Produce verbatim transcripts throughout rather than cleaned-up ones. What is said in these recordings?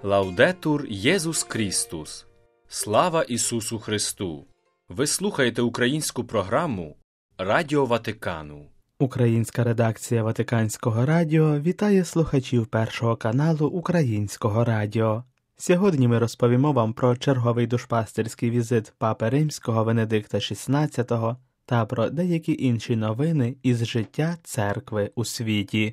Лаудетур Єсус Крістус. Слава Ісусу Христу! Ви слухаєте українську програму Радіо Ватикану. Українська редакція Ватиканського радіо вітає слухачів Першого каналу Українського радіо. Сьогодні ми розповімо вам про черговий душпастерський візит Папи Римського Венедикта шістнадцятого та про деякі інші новини із життя церкви у світі.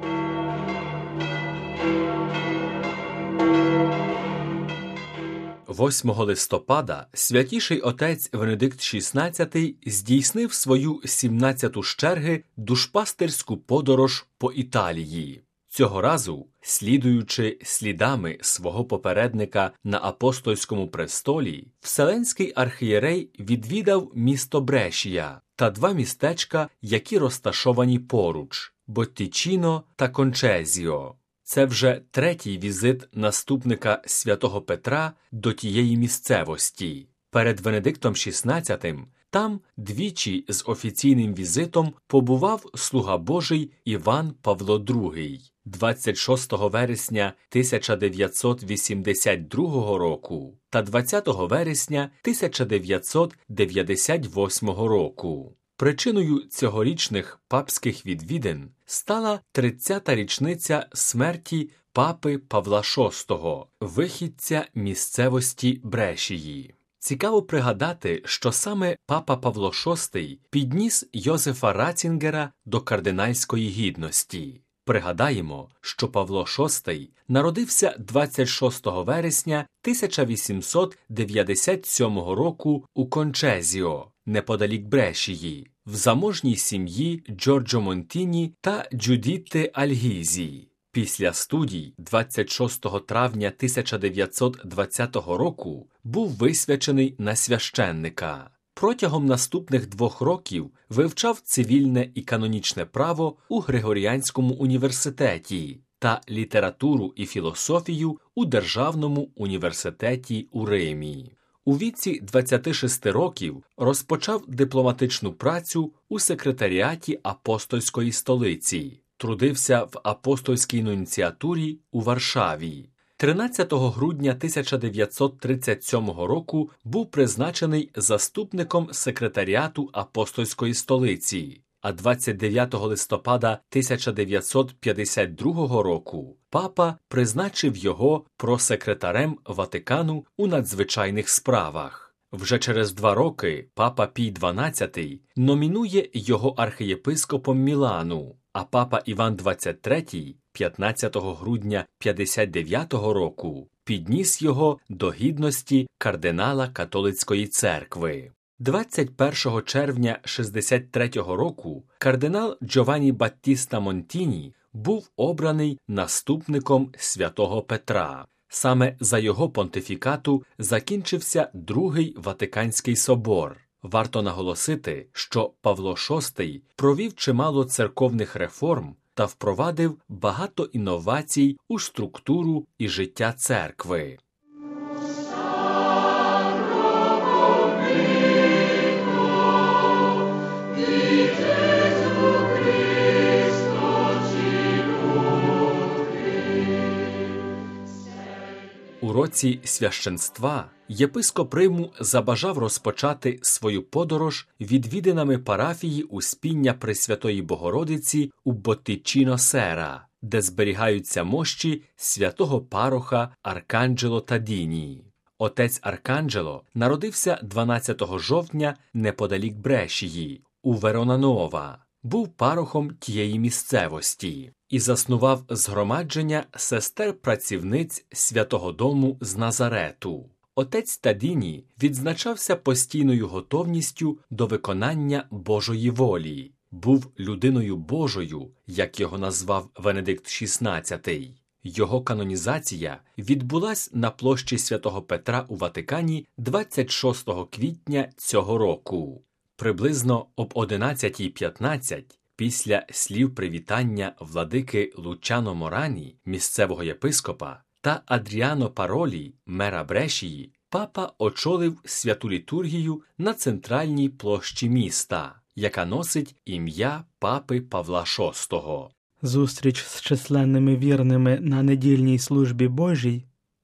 восьмого листопада Святіший отець Венедикт шістнадцятий здійснив свою сімнадцяту з черги душпастерську подорож по Італії. Цього разу, слідуючи слідами свого попередника на апостольському престолі, Вселенський архієрей відвідав місто Брешія та два містечка, які розташовані поруч – Боттічіно та Кончезіо. Це вже третій візит наступника святого Петра до тієї місцевості. Перед Венедиктом шістнадцятим там двічі з офіційним візитом побував слуга Божий Іван Павло другий. двадцять шостого вересня тисяча дев'ятсот вісімдесят другого року та двадцятого вересня тисяча дев'ятсот дев'яносто восьмого року. Причиною цьогорічних папських відвідин стала тридцята річниця смерті папи Павла шостого, вихідця місцевості Брешії. Цікаво пригадати, що саме папа Павло шостий підніс Йозефа Ратцінгера до кардинальської гідності. Пригадаємо, що Павло шостий народився двадцять шостого вересня тисяча вісімсот дев'яносто сьомого року у Кончезіо, неподалік Брешії, в заможній сім'ї Джорджо Монтіні та Джудітти Альгізі. Після студій двадцять шостого травня тисяча дев'ятсот двадцятого року був висвячений на священника. Протягом наступних двох років вивчав цивільне і канонічне право у Григоріанському університеті та літературу і філософію у Державному університеті у Римі. У віці двадцяти шести років розпочав дипломатичну працю у секретаріаті апостольської столиці. Трудився в апостольській нунціатурі у Варшаві. тринадцятого грудня тисяча дев'ятсот тридцять сьомого року був призначений заступником секретаріату апостольської столиці, а двадцять дев'ятого листопада тисяча дев'ятсот п'ятдесят другого року папа призначив його просекретарем Ватикану у надзвичайних справах. Вже через два роки папа Пій дванадцятий номінує його архієпископом Мілану, а папа Іван двадцять третій п'ятнадцятого грудня п'ятдесят дев'ятого року підніс його до гідності кардинала католицької церкви. двадцять першого червня шістдесят третього року кардинал Джованні Баттіста Монтіні був обраний наступником святого Петра. Саме за його понтифікату закінчився Другий Ватиканський собор. Варто наголосити, що Павло шостий провів чимало церковних реформ та впровадив багато інновацій у структуру і життя церкви. У році священства єпископ Риму забажав розпочати свою подорож відвідинами парафії Успіння Пресвятої Богородиці у Боттічіно-Сера, де зберігаються мощі святого пароха Арканджело Тадіні. Отець Арканджело народився дванадцятого жовтня неподалік Брешії, у Веронанова. Був парохом тієї місцевості і заснував згромадження сестер-працівниць Святого Дому з Назарету. Отець Тадіні відзначався постійною готовністю до виконання Божої волі. Був людиною Божою, як його назвав Венедикт шістнадцятий. Його канонізація відбулась на площі Святого Петра у Ватикані двадцять шостого квітня цього року. Приблизно об одинадцятій п'ятнадцять після слів привітання владики Лучано Морані, місцевого єпископа, та Адріано Паролі, мера Брешії, папа очолив святу літургію на центральній площі міста, яка носить ім'я папи Павла шостого. Зустріч з численними вірними на недільній службі Божій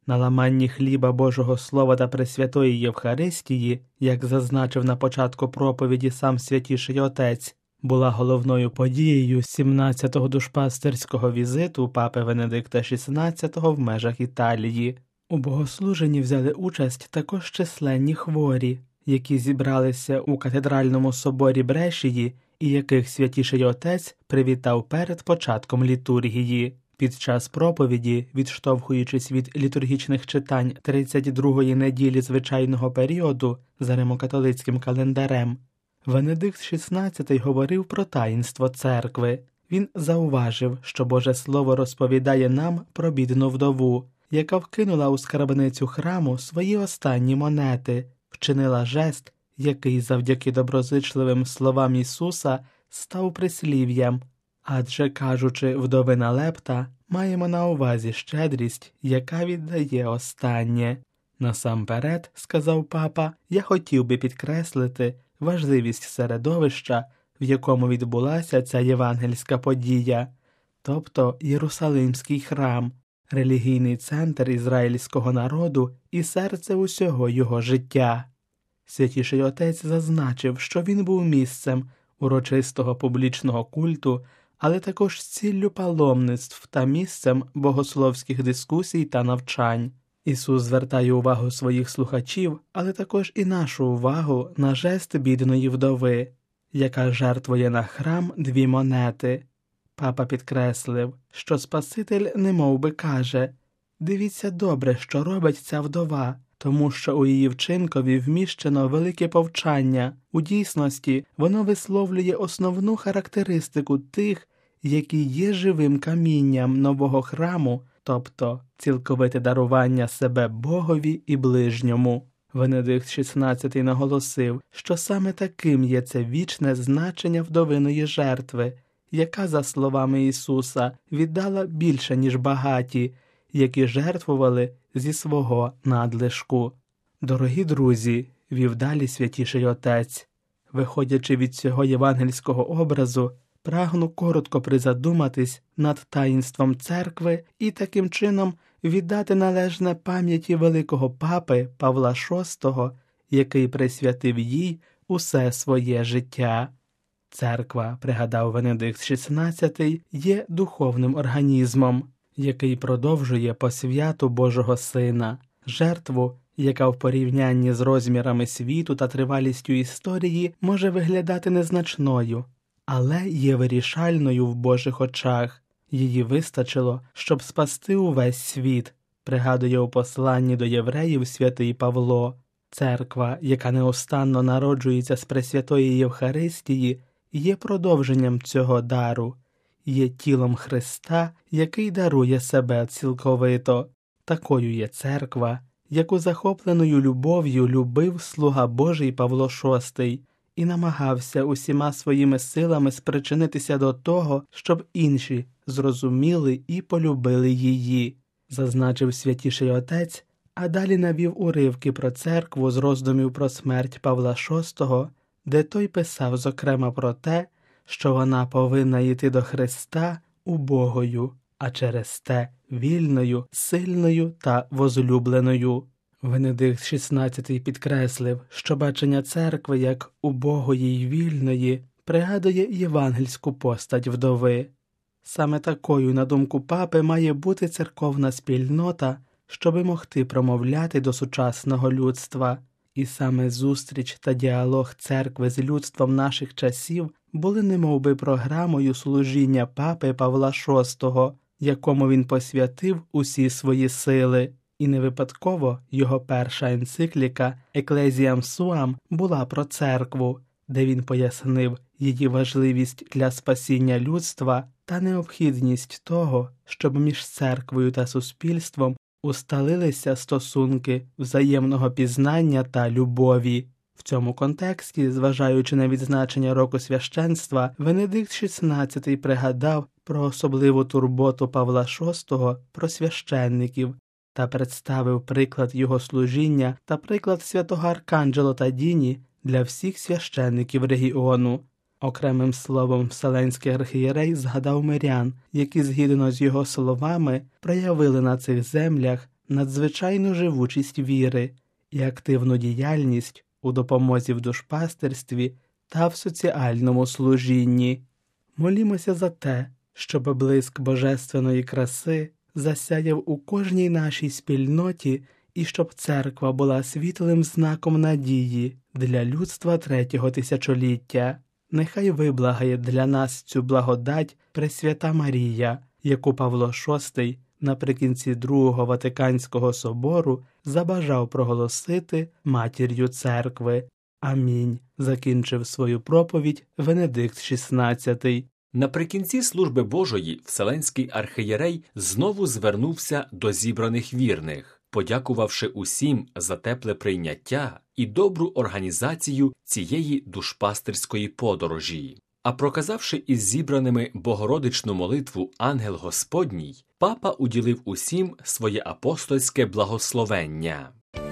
На ламанні хліба Божого Слова та Пресвятої Євхаристії, як зазначив на початку проповіді сам Святіший Отець, була головною подією сімнадцятого душпастерського візиту папи Венедикта шістнадцятого в межах Італії. У богослуженні взяли участь також численні хворі, які зібралися у катедральному соборі Брешії і яких Святіший Отець привітав перед початком літургії. Під час проповіді, відштовхуючись від літургічних читань тридцять другої неділі звичайного періоду за римокатолицьким календарем, Венедикт шістнадцятий говорив про таїнство церкви. Він зауважив, що Боже Слово розповідає нам про бідну вдову, яка вкинула у скарбницю храму свої останні монети, вчинила жест, який завдяки доброзичливим словам Ісуса став прислів'ям. Адже, кажучи «вдовина лепта», маємо на увазі щедрість, яка віддає останнє. Насамперед, сказав папа, я хотів би підкреслити важливість середовища, в якому відбулася ця євангельська подія, тобто Єрусалимський храм, релігійний центр ізраїльського народу і серце усього його життя. Святіший Отець зазначив, що він був місцем урочистого публічного культу, але також з ціллю паломництв та місцем богословських дискусій та навчань. Ісус звертає увагу своїх слухачів, але також і нашу увагу на жест бідної вдови, яка жертвує на храм дві монети. Папа підкреслив, що Спаситель немов би каже: «Дивіться добре, що робить ця вдова, тому що у її вчинкові вміщено велике повчання. У дійсності воно висловлює основну характеристику тих, які є живим камінням нового храму, тобто цілковите дарування себе Богові і ближньому». Венедикт шістнадцятий наголосив, що саме таким є це вічне значення вдовиної жертви, яка, за словами Ісуса, віддала більше, ніж багаті, які жертвували зі свого надлишку. Дорогі друзі, вів далі Святіший Отець, виходячи від цього євангельського образу, прагну коротко призадуматись над таїнством церкви і таким чином віддати належне пам'яті великого папи Павла шостого, який присвятив їй усе своє життя. Церква, пригадав Венедикт шістнадцятий, є духовним організмом, який продовжує посвяту Божого Сина, жертву, яка в порівнянні з розмірами світу та тривалістю історії може виглядати незначною, але є вирішальною в Божих очах. Її вистачило, щоб спасти увесь світ, пригадує у посланні до євреїв святий Павло. Церква, яка неустанно народжується з Пресвятої Євхаристії, є продовженням цього дару, є тілом Христа, який дарує себе цілковито. Такою є церква, яку захопленою любов'ю любив слуга Божий Павло шостий і намагався усіма своїми силами спричинитися до того, щоб інші зрозуміли і полюбили її, зазначив Святіший Отець, а далі навів уривки про церкву з роздумів про смерть Павла шостого, де той писав зокрема про те, що вона повинна йти до Христа убогою, а через те вільною, сильною та возлюбленою. Венедикт шістнадцятий підкреслив, що бачення церкви як убогої й вільної пригадує євангельську постать вдови. Саме такою, на думку папи, має бути церковна спільнота, щоби могти промовляти до сучасного людства. І саме зустріч та діалог церкви з людством наших часів були немовби програмою служіння папи Павла шостого, якому він посвятив усі свої сили. І не випадково його перша енцикліка «Ecclesiam Suam» була про церкву, де він пояснив її важливість для спасіння людства та необхідність того, щоб між церквою та суспільством усталилися стосунки взаємного пізнання та любові. В цьому контексті, зважаючи на відзначення року священства, Венедикт шістнадцятий пригадав про особливу турботу Павла шостого про священників та представив приклад його служіння та приклад святого Арканджело Тадіні для всіх священників регіону. Окремим словом Вселенський архієрей згадав мирян, які, згідно з його словами, проявили на цих землях надзвичайну живучість віри і активну діяльність у допомозі в душпастерстві та в соціальному служінні. Молімося за те, щоб блиск божественної краси засяяв у кожній нашій спільноті і щоб церква була світлим знаком надії для людства третього тисячоліття. Нехай виблагає для нас цю благодать Пресвята Марія, яку Павло шостий наприкінці Другого Ватиканського собору забажав проголосити матір'ю церкви. Амінь. Закінчив свою проповідь Венедикт шістнадцятий. Наприкінці служби Божої Вселенський архієрей знову звернувся до зібраних вірних, подякувавши усім за тепле прийняття і добру організацію цієї душпастерської подорожі. А проказавши із зібраними Богородичну молитву «Ангел Господній», папа уділив усім своє апостольське благословення.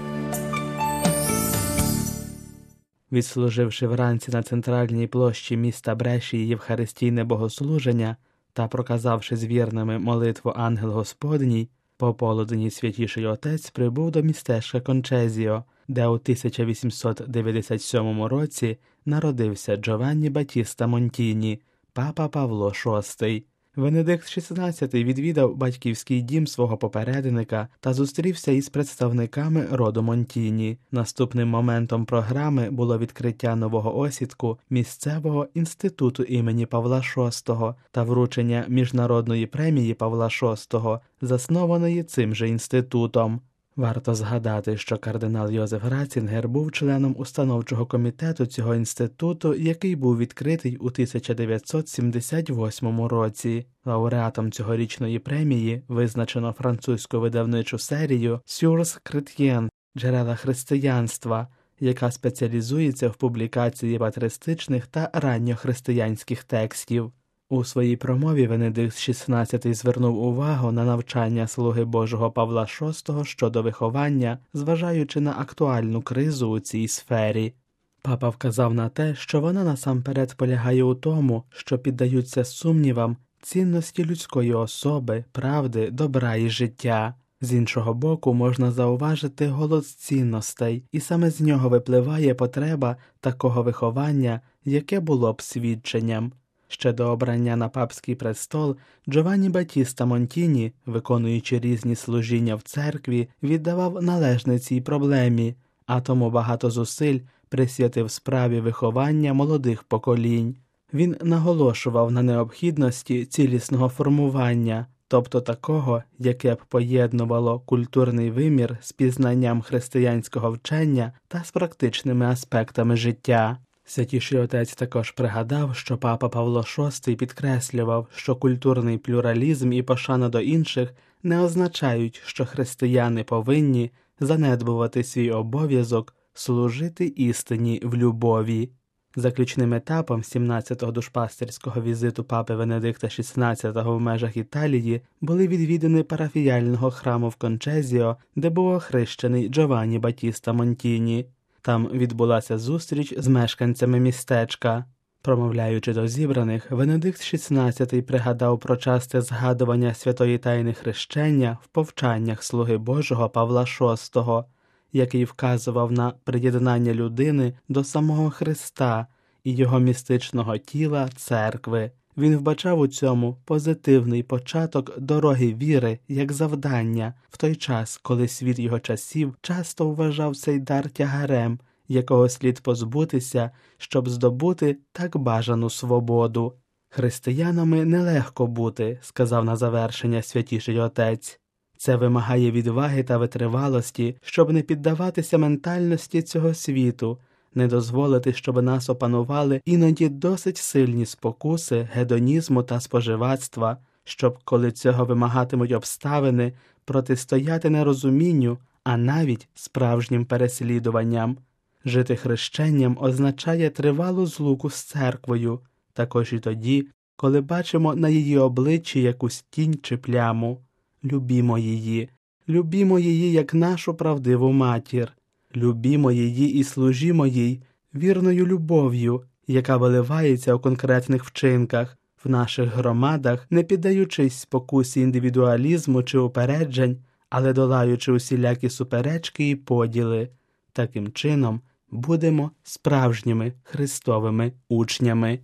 Відслуживши вранці на центральній площі міста Брешії євхаристійне богослуження та проказавши з вірними молитву «Ангел Господній», пополудні Святіший Отець прибув до містечка Кончезіо, де у тисяча вісімсот дев'яносто сьомому році народився Джованні Батіста Монтіні, папа Павло шостий. Венедикт шістнадцятий відвідав батьківський дім свого попередника та зустрівся із представниками роду Монтіні. Наступним моментом програми було відкриття нового осідку місцевого інституту імені Павла шостого та вручення міжнародної премії Павла шостого, заснованої цим же інститутом. Варто згадати, що кардинал Йозеф Ратцінгер був членом установчого комітету цього інституту, який був відкритий у тисяча дев'ятсот сімдесят восьмому році. Лауреатом цьогорічної премії визначено французьку видавничу серію «Sources chrétiennes» – «Джерела християнства», яка спеціалізується в публікації патристичних та ранньохристиянських текстів. У своїй промові Венедикт шістнадцятий звернув увагу на навчання слуги Божого Павла шостого щодо виховання, зважаючи на актуальну кризу у цій сфері. Папа вказав на те, що вона насамперед полягає у тому, що піддаються сумнівам цінності людської особи, правди, добра і життя. З іншого боку, можна зауважити голод цінностей, і саме з нього випливає потреба такого виховання, яке було б свідченням. Ще до обрання на папський престол Джованні Батіста Монтіні, виконуючи різні служіння в церкві, віддавав належне цій проблемі, а тому багато зусиль присвятив справі виховання молодих поколінь. Він наголошував на необхідності цілісного формування, тобто такого, яке б поєднувало культурний вимір з пізнанням християнського вчення та з практичними аспектами життя. Святіший Отець також пригадав, що папа Павло шостий підкреслював, що культурний плюралізм і пошана до інших не означають, що християни повинні занедбувати свій обов'язок служити істині в любові. Заключним етапом сімнадцятого душпастерського візиту папи Венедикта шістнадцятого в межах Італії були відвідини парафіяльного храму в Кончезіо, де був охрещений Джованні Батіста Монтіні. Там відбулася зустріч з мешканцями містечка. Промовляючи до зібраних, Венедикт шістнадцятий пригадав про часте згадування святої тайни хрещення в повчаннях слуги Божого Павла шостого, який вказував на приєднання людини до самого Христа і його містичного тіла церкви. Він вбачав у цьому позитивний початок дороги віри як завдання, в той час, коли світ його часів часто вважав цей дар тягарем, якого слід позбутися, щоб здобути так бажану свободу. «Християнами нелегко бути», – сказав на завершення Святіший Отець. «Це вимагає відваги та витривалості, щоб не піддаватися ментальності цього світу, не дозволити, щоб нас опанували іноді досить сильні спокуси, гедонізму та споживацтва, щоб, коли цього вимагатимуть обставини, протистояти нерозумінню, а навіть справжнім переслідуванням. Жити хрещенням означає тривалу злуку з церквою, також і тоді, коли бачимо на її обличчі якусь тінь чи пляму. Любімо її, любімо її як нашу правдиву матір. Любімо її і служімо їй вірною любов'ю, яка виливається у конкретних вчинках, в наших громадах, не піддаючись спокусі індивідуалізму чи упереджень, але долаючи усілякі суперечки і поділи, таким чином будемо справжніми Христовими учнями.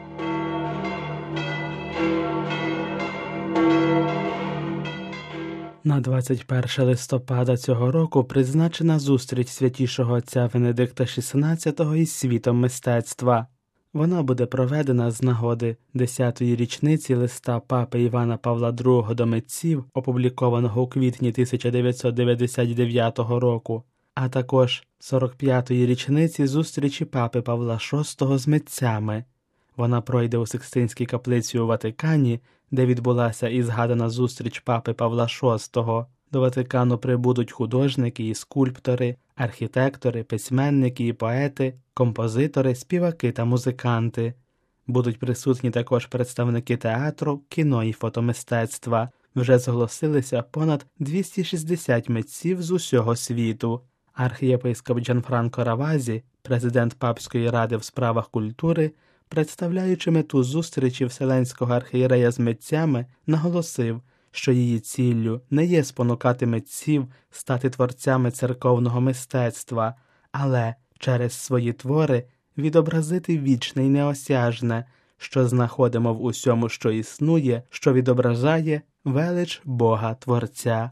На двадцять перше листопада цього року призначена зустріч святішого отця Венедикта шістнадцятого із світом мистецтва. Вона буде проведена з нагоди десятої річниці листа папи Івана Павла другого до митців, опублікованого у квітні тисяча дев'ятсот дев'яносто дев'ятого року, а також сорок п'ятої річниці зустрічі папи Павла шостого з митцями. Вона пройде у Сикстинській каплиці у Ватикані, де відбулася і згадана зустріч папи Павла шостого. До Ватикану прибудуть художники і скульптори, архітектори, письменники і поети, композитори, співаки та музиканти. Будуть присутні також представники театру, кіно і фотомистецтва. Вже зголосилися понад двісті шістдесят митців з усього світу. Архієпископ Джанфранко Равазі, президент Папської ради в справах культури, представляючи мету зустрічі Вселенського архієрея з митцями, наголосив, що її ціллю не є спонукати митців стати творцями церковного мистецтва, але через свої твори відобразити вічне й неосяжне, що знаходимо в усьому, що існує, що відображає велич Бога-творця.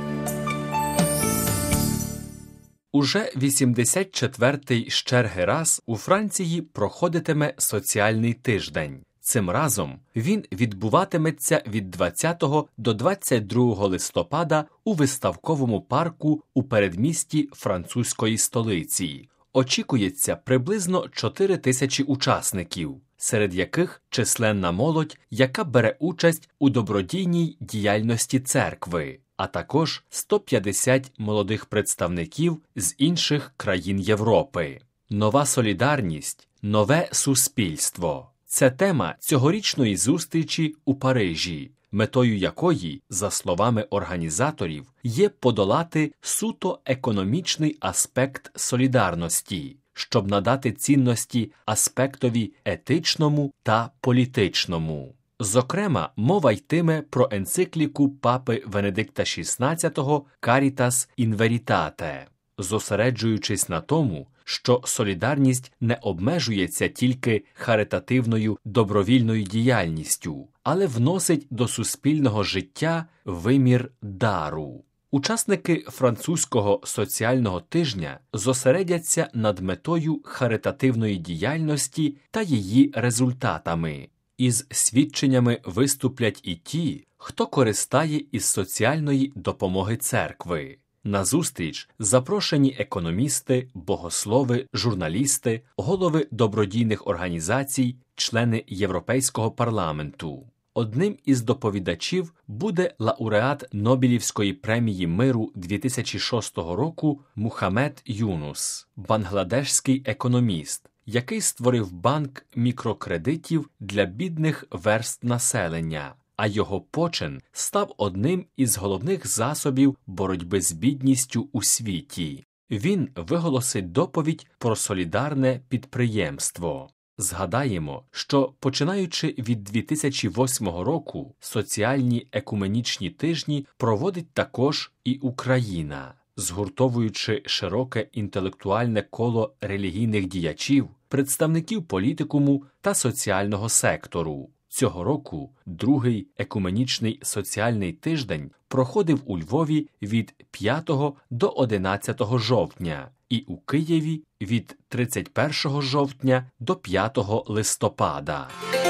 Уже вісімдесят четвертий з черги раз у Франції проходитиме соціальний тиждень. Цим разом він відбуватиметься від двадцятого до двадцять другого листопада у виставковому парку у передмісті французької столиці. Очікується приблизно чотири тисячі учасників, серед яких численна молодь, яка бере участь у добродійній діяльності церкви, а також сто п'ятдесят молодих представників з інших країн Європи. Нова солідарність, нове суспільство – це тема цьогорічної зустрічі у Парижі, метою якої, за словами організаторів, є подолати суто економічний аспект солідарності, щоб надати цінності аспектові етичному та політичному. Зокрема, мова йтиме про енцикліку папи Венедикта шістнадцятого «Caritas in Veritate», зосереджуючись на тому, що солідарність не обмежується тільки харитативною добровільною діяльністю, але вносить до суспільного життя вимір дару. Учасники французького соціального тижня зосередяться над метою харитативної діяльності та її результатами. Із свідченнями виступлять і ті, хто користає із соціальної допомоги церкви. На зустріч запрошені економісти, богослови, журналісти, голови добродійних організацій, члени Європейського парламенту. Одним із доповідачів буде лауреат Нобелівської премії миру дві тисячі шостого року Мухаммед Юнус, бангладешський економіст, який створив банк мікрокредитів для бідних верств населення, а його почин став одним із головних засобів боротьби з бідністю у світі. Він виголосить доповідь про солідарне підприємство. Згадаємо, що починаючи від дві тисячі восьмого року соціальні екуменічні тижні проводить також і Україна, згуртовуючи широке інтелектуальне коло релігійних діячів, представників політикуму та соціального сектору. Цього року другий екуменічний соціальний тиждень проходив у Львові від п'ятого до одинадцятого жовтня і у Києві від тридцять першого жовтня до п'ятого листопада.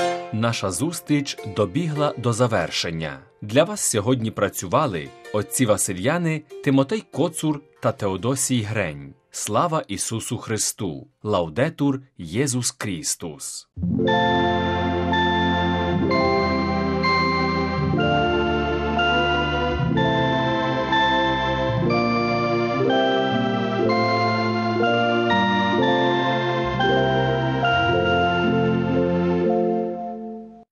Наша зустріч добігла до завершення. Для вас сьогодні працювали отці Васильяни, Тимотей Коцур та Теодосій Грень. Слава Ісусу Христу! Лаудетур Єсус Крістус!